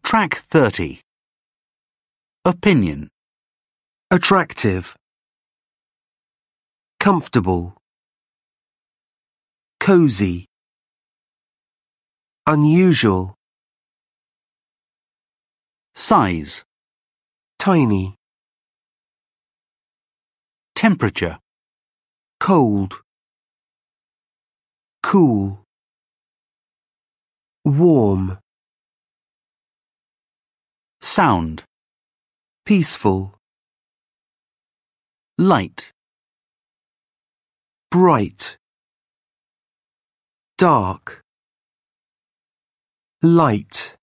Track 30. Opinion. Attractive. Comfortable. Cozy. Unusual. Size. Tiny. Temperature. Cold. Cool. Warm. Sound. Peaceful. Light. Bright. Dark. Light.